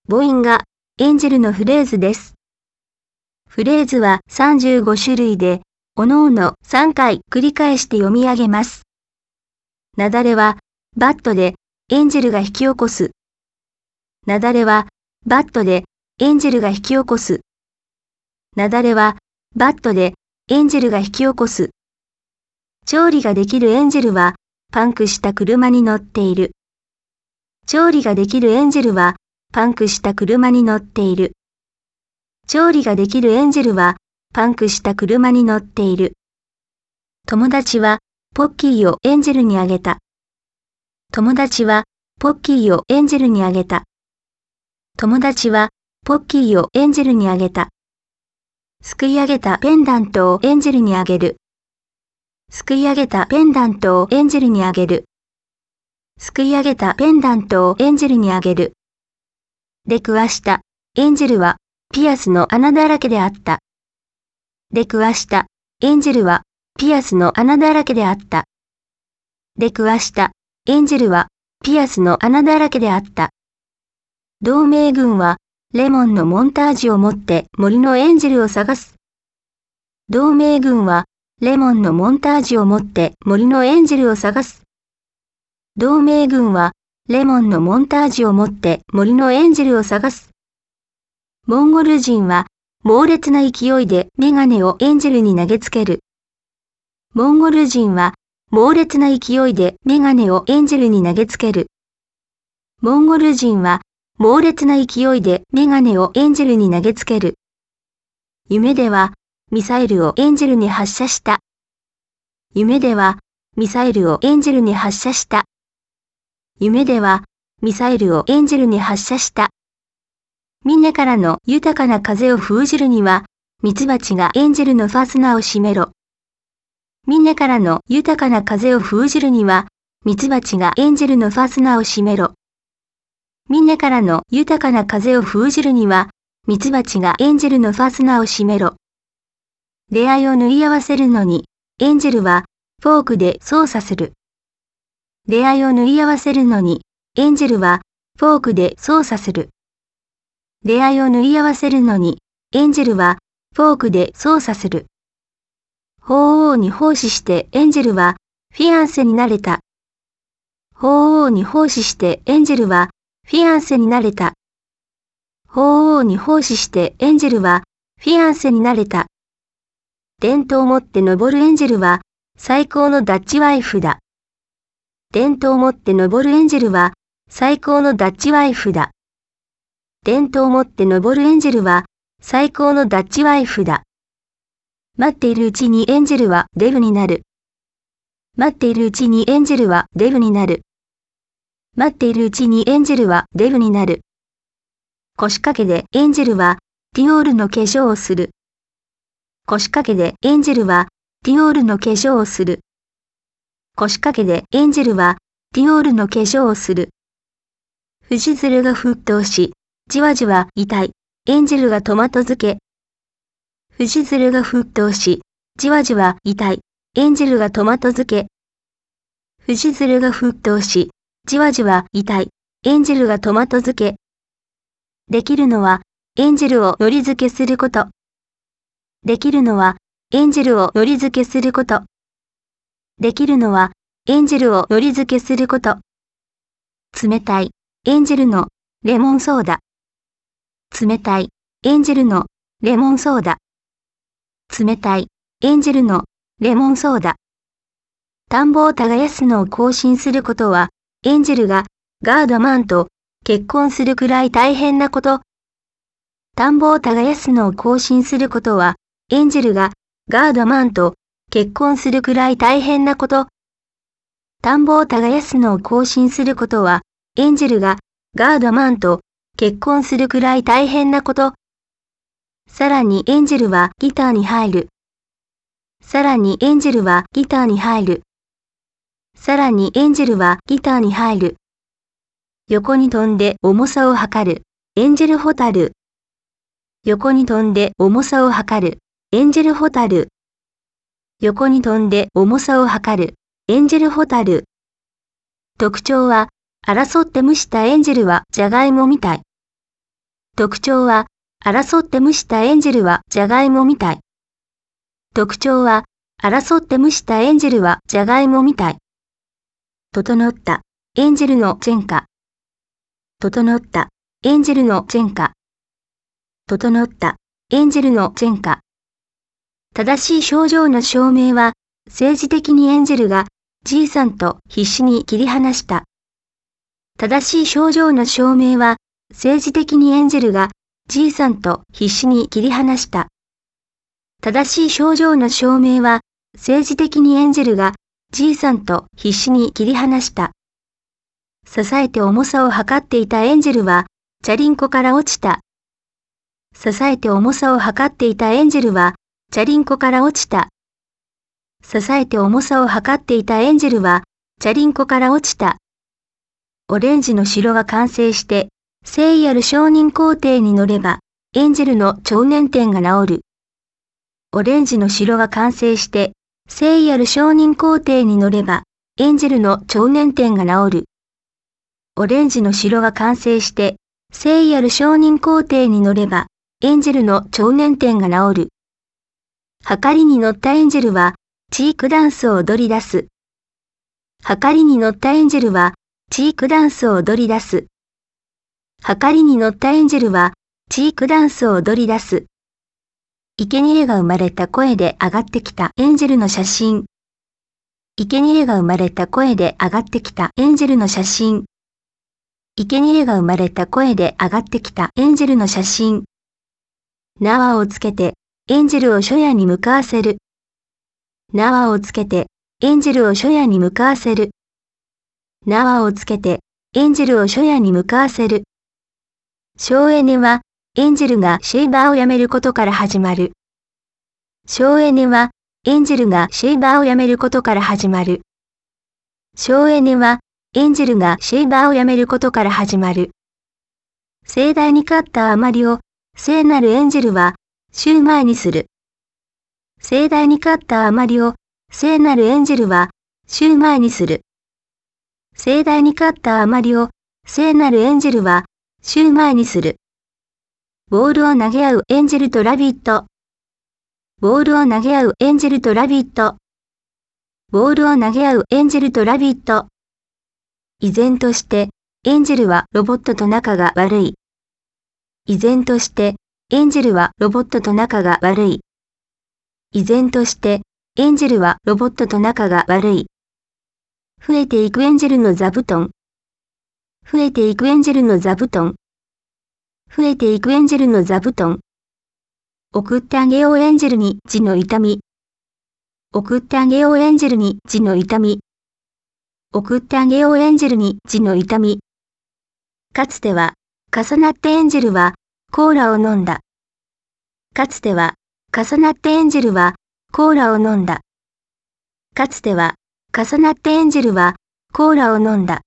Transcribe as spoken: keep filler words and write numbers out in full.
母音がエンジェルのフレーズです。フレーズはさんじゅうごしゅるいで、おのおのさんかい繰り返して読み上げます。なだれは、バットでエンジェルが引き起こす。なだれは、バットでエンジェルが引き起こす。なだれは、バットでエンジェルが引き起こす。調理ができるエンジェルは、パンクした車に乗っている。調理ができるエンジェルは、パンクした車に乗っている。調理ができるエンジェルは、パンクした車に乗っている。友達は、ポッキーをエンジェルにあげた。友達は、ポッキーをエンジェルにあげた。友達は、ポッキーをエンジェルにあげた。すくい上げたペンダントをエンジェルにあげる。すくい上げたペンダントをエンジェルにあげる。すくい上げたペンダントをエンジェルにあげる。出くわした。エンジェルは、ピアスの穴だらけであった。出くわした。エンジェルは、ピアスの穴だらけであった。出くわした。エンジェルは、ピアスの穴だらけであった。同盟軍は、レモンのモンタージュを持って森のエンジェルを探す。同盟軍は、レモンのモンタージュを持って森のエンジェルを探す。同盟軍は、レモンのモンタージュを持って森のエンジェルを探す。モンゴル人は、猛烈な勢いでメガネをエンジェルに投げつける。モンゴル人は、猛烈な勢いでメガネをエンジェルに投げつける。モンゴル人は、猛烈な勢いでメガネをエンジェルに投げつける。夢では、ミサイルをエンジェルに発射した。夢では、ミサイルをエンジェルに発射した。夢では、ミサイルをエンジェルに発射した。峰からの豊かな風を封じるには、ミツバチがエンジェルのファスナーを閉めろ。峰からの豊かな風を封じるには、ミツバチがエンジェルのファスナーを閉めろ。峰からの豊かな風を封じるには、ミツバチがエンジェルのファスナーを閉めろ。出会いを縫い合わせるのに、エンジェルはフォークで操作する。出会いを縫い合わせるのに、エンジェルはフォークで操作する。出会いを縫い合わせるのに、エンジェルはフォークで操作する。鳳凰に奉仕してエンジェルはフィアンセになれた。鳳凰に奉仕してエンジェルはフィアンセになれた。鳳凰に奉仕してエンジェルはフィアンセになれた。伝統を持って登るエンジェルは最高のダッチワイフだ。伝統を持って登るエンジェルは最高のダッチワイフだ。伝統を持って登るエンジェルは最高のダッチワイフだ。待っているうちにエンジェルはデブになる。待っているうちにエンジェルはデブになる。待っているうちにエンジェルはデブになる。腰掛けでエンジェルはディオールの化粧をする。腰掛けでエンジェルはディオールの化粧をする。腰掛けでエンジェルはディオールの化粧をする。藤鶴が沸騰し、じわじわ痛い。エンジェルがトマト漬け。藤鶴が沸騰し、じわじわ痛い。エンジェルがトマト漬け。藤鶴が沸騰し、じわじわ痛い。エンジェルがトマト漬け。できるのは、エンジェルを海苔漬けすること。できるのは、エンジェルを海苔漬けすること。できるのは、エンジェルを海苔漬けすること。冷たい、エンジェルのレモンソーダ。冷たい、エンジェルのレモンソーダ。冷たい、エンジェルのレモンソーダ。田んぼを耕すのを更新することは、エンジェルがガードマンと結婚するくらい大変なこと。田んぼを耕すのを更新することは、エンジェルがガードマンと結婚するくらい大変なこと。田んぼを耕すのを更新することは、エンジェルがガードマンと結婚するくらい大変なこと。さらにエンジェルはギターに入る。さらにエンジェルはギターに入る。さらにエンジェルはギターに入る。横に飛んで重さを測る。エンジェルホタル。横に飛んで重さを測る。エンジェルホタル。横に飛んで重さを測る。エンジェルホタル。特徴は、争って蒸したエンジェルはジャガイモみたい。 特徴は、争って蒸したエンジェルはじゃがいもみたい。特徴は、争って蒸したエンジェルはじゃがいもみたい。整った、エンジェルの前科。整った、エンジェルの前科。整った、エンジェルの前科。正しい症状の証明は、政治的にエンジェルが、じいさんと必死に切り離した。正しい症状の証明は、政治的にエンジェルが、じいさんと必死に切り離した。正しい症状の証明は、政治的にエンジェルが、じいさんと必死に切り離した。支えて重さを測っていたエンジェルは、チャリンコから落ちた。支えて重さを測っていたエンジェルは、チャリンコから落ちた。支えて重さを測っていたエンジェルは、チャリンコから落ちた。オレンジの城が完成して、聖夜承認皇帝に乗れば、エンジェルの超年点が治る。オレンジの城が完成して、聖夜承認皇帝に乗れば、エンジェルの超年点が治る。オレンジの城が完成して、聖夜承認皇帝に乗れば、エンジェルの超年点が治る。はかりに乗ったエンジェルは、チークダンスを踊り出す。はかりに乗ったエンジェルは、チークダンスを踊り出す。はかりに乗ったエンジェルは、チークダンスを踊り出す。生贄が生まれた声で上がってきたエンジェルの写真。生贄が生まれた声で上がってきたエンジェルの写真。生贄が生まれた声で上がってきたエンジェルの写真。縄をつけて、エンジェルを初夜に向かわせる。縄をつけて、エンジェルを初夜に向かわせる。縄をつけて、エンジェルを初夜に向かわせる。省エネは、エンジェルがシェイバーをやめることから始まる。省エネは、エンジェルがシェイバーをやめることから始まる。省エネは、エンジェルがシェイバーをやめることから始まる。盛大に勝ったあまりを、聖なるエンジェルは、週前にする。盛大に勝ったあまりを、聖なるエンジェルは、週前にする。盛大に勝ったあまりを、聖なるエンジェルは、週前にする。ボールを投げ合うエンジェルとラビット。ボールを投げ合うエンジェルとラビット。ボールを投げ合うエンジェルとラビット。依然として、エンジェルはロボットと仲が悪い。依然として、エンジェルはロボットと仲が悪い。依然として、エンジェルはロボットと仲が悪い。増えていくエンジェルの座布団。増えていくエンジェルの座布団。増えていくエンジェルの座布団。送ってあげようエンジェルに字の痛み。送ってあげようエンジェルに字の痛み。送ってあげようエンジェルに字の痛み。かつては、重なってエンジェルは、コーラを飲んだ。かつては、重なってエンジェルは、コーラを飲んだ。かつては、重なってエンジェルは、コーラを飲んだ。